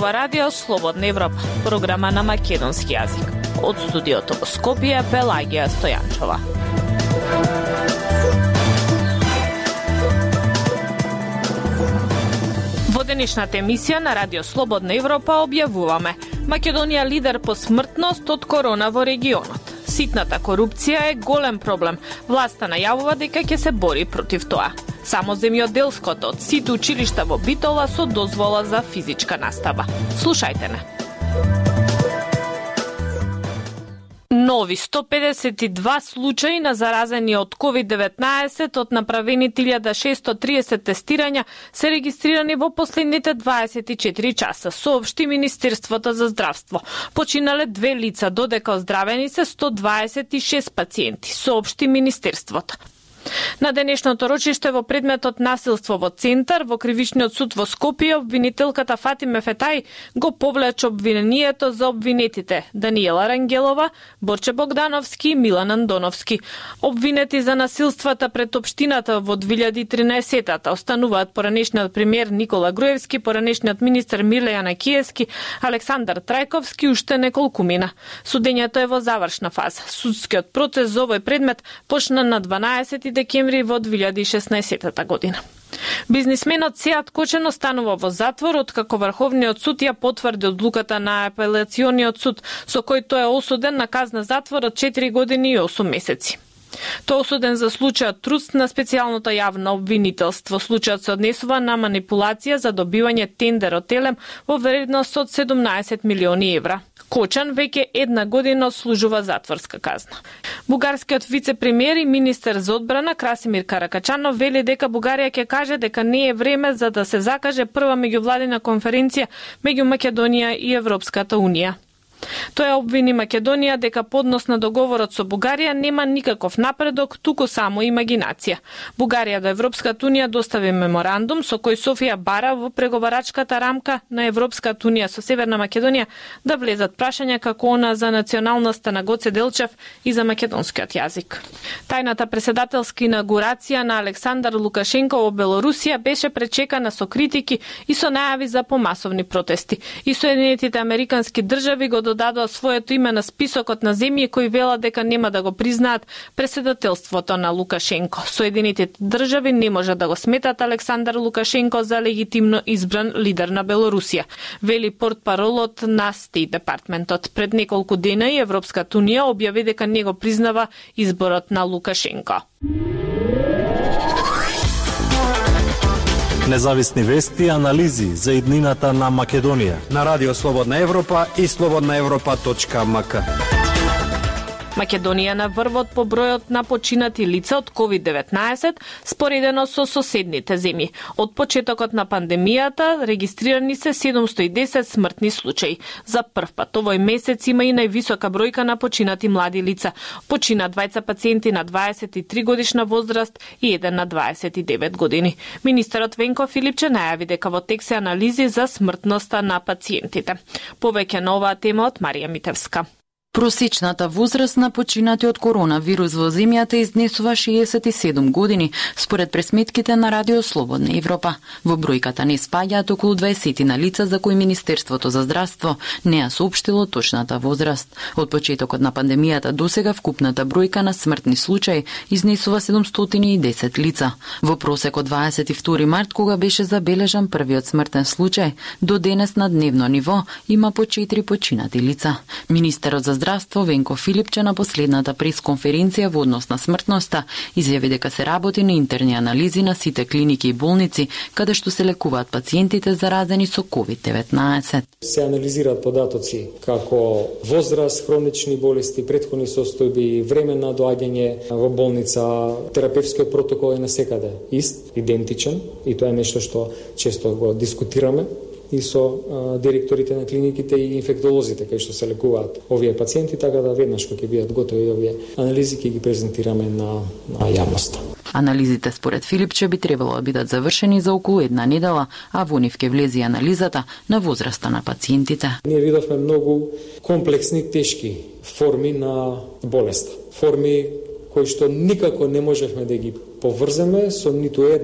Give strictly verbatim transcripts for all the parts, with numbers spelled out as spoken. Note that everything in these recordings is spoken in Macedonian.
зборува Радио Слободна Европа, програма на македонски јазик. Од студиото во Скопје, Пелагија Стојанчова. Во денешната емисија на Радио Слободна Европа објавуваме: Македонија лидер по смртност од корона во регионот. Ситната корупција е голем проблем. Власта најавува дека ќе се бори против тоа. Само земјоделското од сите училишта во Битола со дозвола за физичка настава. Слушајте не. Нови сто педесет и два случаи на заразени од ковид деветнаесет од направените илјада шестоста триесет тестирања се регистрирани во последните дваесет и четири часа, соопшти Министерството за здравство. Починале две лица, додека оздравени се сто дваесет и шест пациенти, соопшти Министерството. На денешното рочиште во предметот насилство во Центар, во Кривичниот суд во Скопје, обвинителката Фатиме Фетај го повлече обвинението за обвинетите Даниела Рангелова, Борче Богдановски и Милан Андоновски. Обвинети за насилствата пред општината во две илјади и тринаесетта остануваат поранешниот премиер Никола Груевски, поранешниот министер Миле Јанакиевски, Александар Трајковски и уште неколкумина. Судењето е во завршна фаза. Судскиот процес за овој предмет почна на дванаесети декември во две илјади и шеснаесетта година. Бизнисменот Сеат Кочен останува во затвор откако Врховниот суд ја потврди одлуката на апелациониот суд, со кој тој е осуден на казна затвор од четири години и осум месеци. Тој осуден за случајот труст на специјалното јавно обвинителство. Случајот се однесува на манипулација за добивање тендер од Телем во вредност од седумнаесет милиони евра. Кочан веќе една година служува затворска казна. Бугарскиот вице-премиер и министер за одбрана Красимир Каракачанов вели дека Бугарија ќе каже дека не е време за да се закаже прва меѓувладина конференција меѓу Македонија и Европската унија. Тој обвини Македонија дека по однос на договорот со Бугарија нема никаков напредок, туку само имагинација. Бугарија до Европската унија достави меморандум со кој Софија бара во преговарачката рамка на Европската унија со Северна Македонија да влезат прашања како она за националноста на Гоце Делчев и за македонскиот јазик. Тајната преседателска инаугурација на Александар Лукашенко во Белорусија беше пречекана со критики и со најави за помасовни протести. И Соединетите американски држави го додадоа своето име на списокот на земји кои велат дека нема да го признаат преседателството на Лукашенко. Соединетите држави не може да го сметат Александар Лукашенко за легитимно избран лидер на Белорусија, вели портпаролот на Стейт департментот. Пред неколку дена и Европската унија објави дека не го признава изборот на Лукашенко. Независни вести и анализи за иднината на Македонија на Радио Слободна Европа и слободна европа точка ем ка. Македонија на врвот по бројот на починати лица од ковид деветнаесет споредено со соседните земји. Од почетокот на пандемијата регистрирани се седумсто и десет смртни случаи. За прв пат овој месец има и највисока бројка на починати млади лица. Почина двајца пациенти на дваесет и три годишна возраст и еден на дваесет и девет години. Министерот Венко Филипче најави дека во тек се анализи за смртноста на пациентите. Повеќе на оваа тема од Марија Митевска. Просечната возраст на починати од коронавирус во земјата изнесува шеесет и седум години, според пресметките на Радио Слободна Европа. Во бројката не спаѓаат околу дваесет на лица за кои Министерството за здравство не ја соопштило точната возраст. Од почетокот на пандемијата досега вкупната бројка на смртни случаи изнесува седумстотини и десет лица. Во просек од дваесет и втори март, кога беше забележан првиот смртен случај, до денес на дневно ниво има по четири починати лица. Министерот за здравство Венко Филипче на последната пресконференција во однос на смртноста изјави дека се работи на интерни анализи на сите клиники и болници каде што се лекуваат пациентите заразени со ковид деветнаесет. Се анализираат податоци како возраст, хронични болести, претходни состојби, време на доаѓање во болница, терапевскиот протокол е насекаде ист, идентичен и тоа е нешто што често го дискутираме и со а, директорите на клиниките и инфектолозите кај што се лекуваат овие пациенти, така да веднаш кога ќе бидат готови овие анализи ќе ги презентираме на, на јавноста. Анализите според Филипче би требало да бидат завршени за околу една недела, а во нив ќе влезе анализата на возраста на пациентите. Ние видовме многу комплексни, тешки форми на болеста. Форми кои што никако не можевме да ги поврземе со ниту една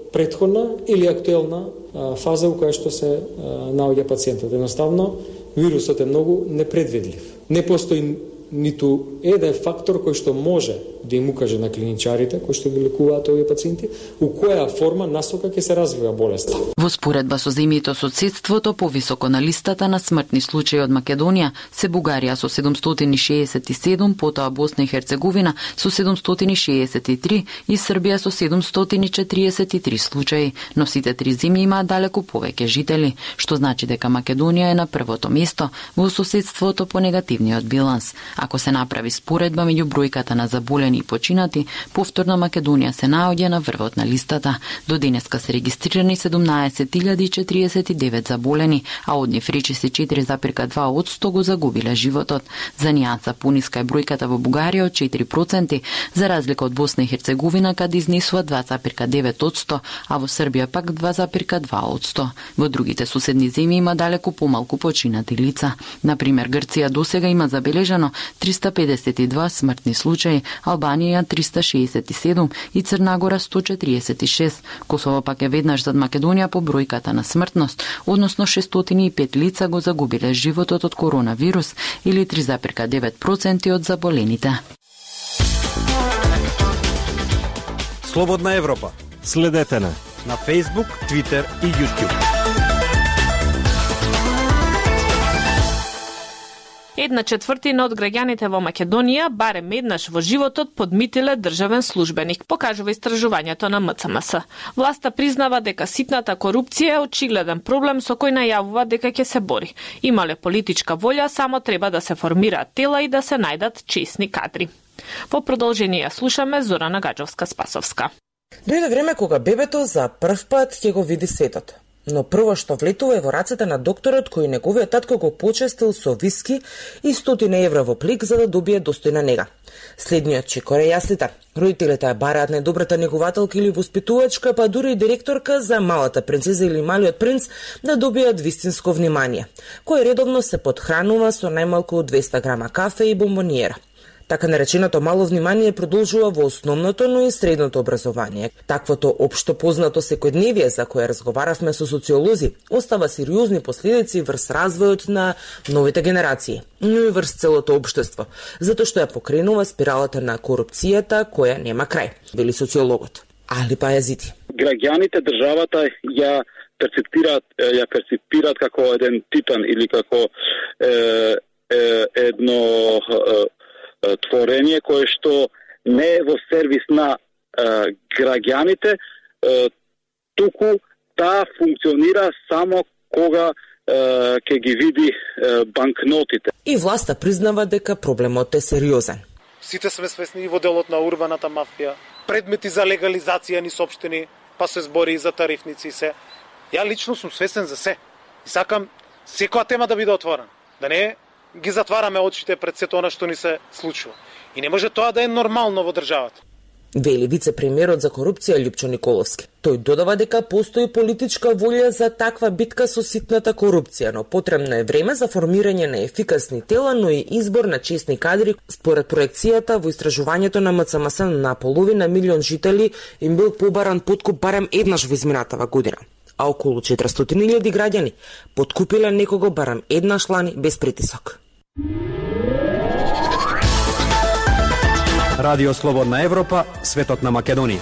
претходна или актуелна а, фаза во која што се а, наоѓа пациентот. Едноставно, вирусот е многу непредвидлив. Не постои ниту еден фактор кој што може да им укаже на клиничарите кои што ги лекуваат овие пациенти у која форма насока ќе се развива болеста. Во споредба со земјите соседството, повисоко на листата на смртни случаи од Македонија се Бугарија со седумстотини шеесет и седум, потоа Босна и Херцеговина со седумстотини шеесет и три и Србија со седумстотини четириесет и три случаи, но сите три земји имаат далеку повеќе жители, што значи дека Македонија е на првото место во соседството по негативниот биланс. Ако се направи споредба меѓу бројката на заболени и починати, повторно Македонија се наоѓа на врвот на листата. До денеска се регистрирани седумнаесет илјади четириесет и девет заболени, а од нив речиси четири запирка два одсто го загубиле животот. За нијанса пониска е бројката во Бугарија од четири проценти, за разлика од Босна и Херцеговина каде изнесува два запирка девет одсто, а во Србија пак два запирка два одсто. Во другите суседни земји има далеку помалку починати лица. Например, Грција досега има забележано триста педесет и два смртни случаи, Албанија триста шеесет и седум и Црна Гора сто четириесет и шест. Косово пак е веднаш зад Македонија по бројката на смртност, односно шестстотини и пет лица го загубиле животот од коронавирус или три запирка девет проценти од заболените. Слободна Европа. Следете на на Facebook, Twitter и YouTube. Една четвртина од граѓаните во Македонија барем еднаш во животот подмитиле државен службеник, покажува истражувањето на М Ц М С. Власта признава дека ситната корупција е очигледен проблем со кој најавува дека ќе се бори. Имале политичка волја, само треба да се формираат тела и да се најдат чесни кадри. По продолжение слушаме Зорана Гаджовска-Спасовска. Дојде време кога бебето за прв пат ќе го види светот. Но прво што влетува е во рацете на докторот кој неговиот татко го почестил со виски и стотина евра во плик за да добие достојна нега. Следниот чекор е јаслите. Родителите ја бараат најдобрата негователка или воспитувачка, па дури и директорка за малата принцеза или малиот принц да добијат вистинско внимание, кој редовно се подхранува со најмалку двеста грама кафе и бомбониера. Така нареченото мало внимание продолжува во основното, но и средното образование. Таквото општо познато секојдневие за кое разговаравме со социолози остава сериозни последици врз развојот на новите генерации, но и врз целото општество, затоа што ја покренува спиралата на корупцијата која нема крај, вели социологот. Али Пајазити. Граѓаните, државата ја перцепираат, ја перцепираат како еден титан или како е, е, едно е, творење кое што не е во сервис на е, граѓаните, е, туку таа функционира само кога ќе ги види е, банкнотите. И власта признава дека проблемот е сериозен. Сите сме свесни во делот на урбаната мафија, предмети за легализација ни сопштени, па се збори и за тарифници и се. Ја лично сум свесен за се. И сакам секоја тема да биде отворена, да не ги затвараме очите пред сето она што ни се случува. И не може тоа да е нормално во државата. Вели вице-премиерот за корупција Љупчо Николовски. Тој додава дека постои политичка волја за таква битка со ситната корупција, но потребно е време за формирање на ефикасни тела, но и избор на чесни кадри. Според проекцијата во истражувањето на М Ц М С на половина милион жители им бил побаран подкуп барем еднаш во изминатава година, а околу четиристотини илјади граѓани подкупиле некого барем еднаш лани без притисок. Радио Слободна Европа, светот на Македонија.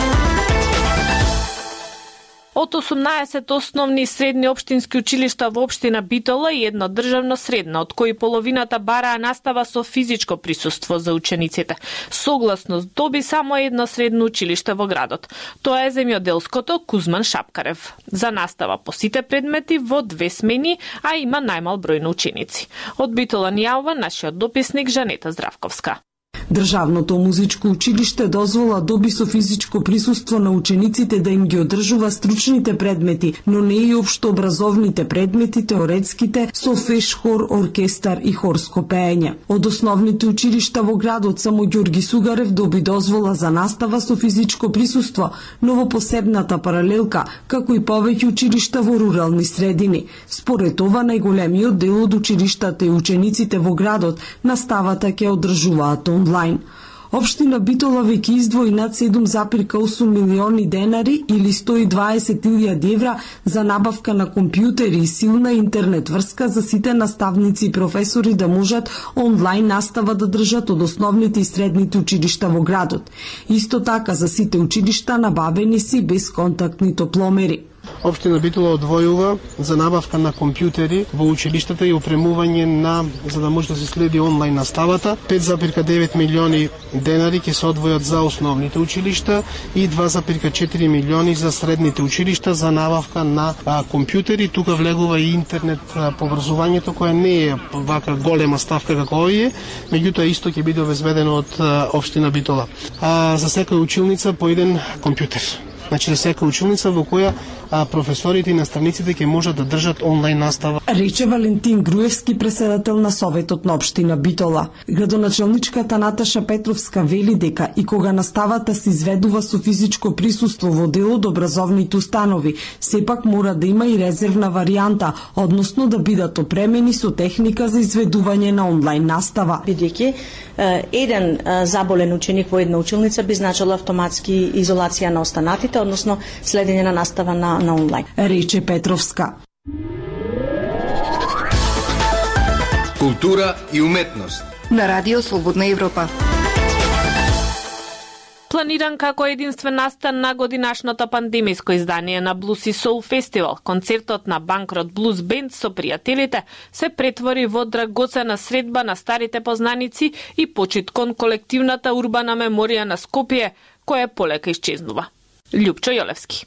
Од осумнаесет основни и средни општински училишта во општина Битола и едно државно средно, од кои половината бараа настава со физичко присуство за учениците. Согласно доби само едно средно училиште во градот. Тоа е земјоделското Кузман Шапкарев. За настава по сите предмети во две смени, а има најмал број на ученици. Од Битола ни јавува нашиот дописник Жанета Здравковска. Државното музичко училиште дозвола доби со физичко присуство на учениците да им ги одржува стручните предмети, но не и општообразовните предмети, теоретските, со феш, хор, оркестар и хорско пеење. Од основните училишта во градот само Ѓорги Сугарев доби дозвола за настава со физичко присуство, но во посебната паралелка, како и повеќе училишта во рурални средини. Според ова, најголемиот дел од училиштата и учениците во градот наставата ќе одржуваат онлайн. Општина Битола веќе издвои над седум зарез и осум милиони денари или сто и дваесет илјади евра за набавка на компјутери и силна интернет врска за сите наставници и професори да можат онлайн настава да држат од основните и средните училишта во градот. Исто така за сите училишта набавени си безконтактни топломери. Општина Битола одвојува за набавка на компјутери во училиштата и опремување на, за да може да се следи онлайн наставата, пет зарез и девет милиони денари ќе се одвојат за основните училишта и два зарез и четири милиони за средните училишта за набавка на а, компјутери. Тука влегува и интернет а, поврзувањето, која не е вака голема ставка како овие, меѓутоа исто ќе биде обезбедено од а, Општина Битола. А, за секоја училница по еден компјутер. Значи за секоја училница во која а, професорите и наставниците ќе можат да држат онлайн настава. Рече Валентин Груевски, председател на Советот на Општина Битола. Градоначелничката Наташа Петровска вели дека и кога наставата се изведува со физичко присуство во дел од образовните установи, сепак мора да има и резервна варијанта, односно да бидат опремени со техника за изведување на онлайн настава. Бидејќи еден заболен ученик во една училница би значило автоматски изолација на останатите, односно следење на настава на, на онлайн. Рече Петровска. Култура и уметност на Радио Слободна Европа. Планиран како единствен настан на годинашното пандемиско издание на Blues и Soul Festival, концертот на Банкрот Blues Band со пријателите се претвори во драгоцена средба на старите познаници и почит кон колективната урбана меморија на Скопје, која полека исчезнува. Љупчо Јолевски.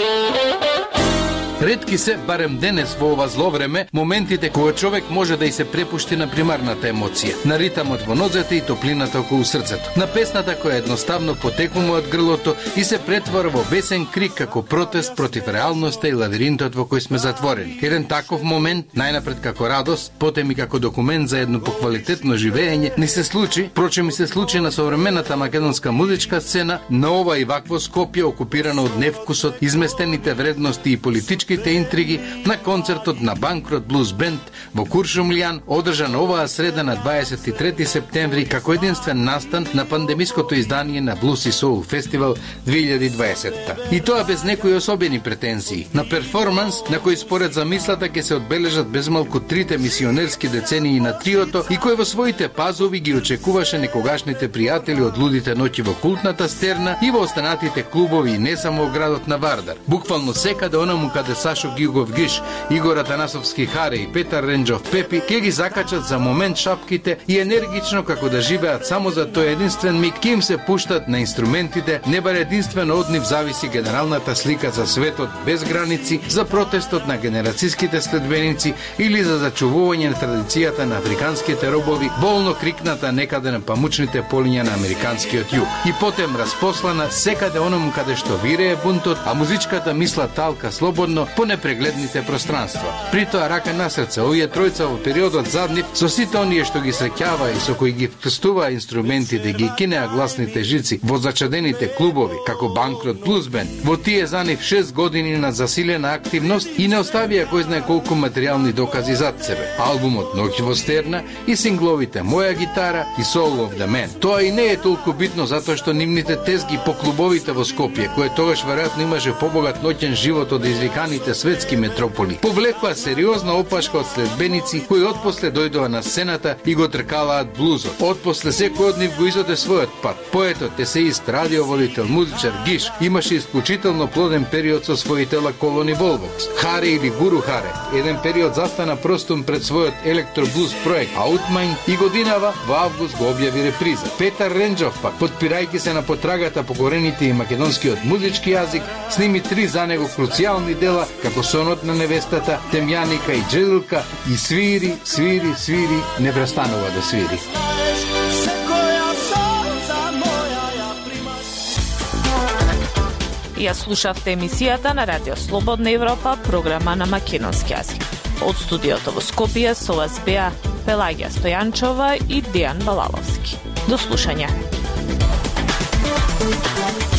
Ретки се, барем денес во ова зло време, моментите кога човек може да и се препушти на примарната емоција, на ритамот во нозете и топлината околу срцето, на песната која едноставно потекува од грлото и се претвора во бесен крик како протест против реалноста и лавиринтот во кој сме затворени. Еден таков момент, најнапред како радост, потем и како документ за едно поквалитетно живење, ни се случи, прочем и се случи на современата македонска музичка сцена, на ова и вакво Скопје окупирано од невкусот, изместените вредности и политички интриги на концертот на Банкрот Blues Band во Куршумлијан, одржан оваа среда на дваесет и трети септември како единствен настан на пандемиското издание на Blues и Soul Festival две илјади и дваесетта. И тоа без некои особени претензии. На перформанс на кој според замислата ќе се одбележат безмалку трите мисионерски децении на триото и кој во своите пазови ги очекуваше некогашните пријатели од лудите ноќи во култната стерна и во останатите клубови и не само во градот на Вардар. Буквално секаде онаму каде Сашо Гигов Гиш, Игор Атанасовски Харе и Петар Ренџов Пепи ке ги закачат за момент шапките и енергично како да живеат само за тој единствен миг, ке им се пуштат на инструментите, не бар единствено од нив зависи генералната слика за светот без граници, за протестот на генерацијските следбеници или за зачувување на традицијата на африканските робови, болно крикната некаде на памучните полиња на американскиот југ. И потем распослана секаде оному каде што вирее бунтот, а музичката мисла талка слободно по непрегледните пространства. При тоа рака на срце, овие тројца во периодот зад нив, со сите оние што ги среќава и со кои ги вкрстува инструментите, ги кинеа гласните жици во зачадените клубови, како Банкрот Blues Band, во тие за нив шест години на засилена активност и не оставија кој знае колку материјални докази зад себе. Албумот Ноќ во стерна и сингловите Моја гитара и Soul of the Man. Тоа и не е толку битно затоа што нивните тезги по клубовите во Скопје, кој тогаш веројатно имаше побогат ноќен живот од извиканите светски метрополи, повлекоа сериозна опашка од следбеници кои отпосле дојдоа на сцената и го тркалаат блузот. Отпосле секој од нив го изоде својот пат. Поетот, есеист, радиоволител, музичар Гиш имаше исклучително плоден период со своите лаколони Волвокс. Харе или Гуру Харе, еден период застана простум пред својот електроблуз проект Outmind и годинава во август го објави реприза. Петар Ренџов пак, подпирајќи се на потрагата по корените и македонскиот музички јазик, сними три за него круцијални дела како Сонот на невестата, Темјаника и Джедилка и свири, свири, свири, не престанува да свири. Ја слушавте емисијата на Радио Слободна Европа, програма на македонски јазик. Од студиото во Скопје со вас беа Пелагија Стојанчова и Дејан Балаловски. До слушање.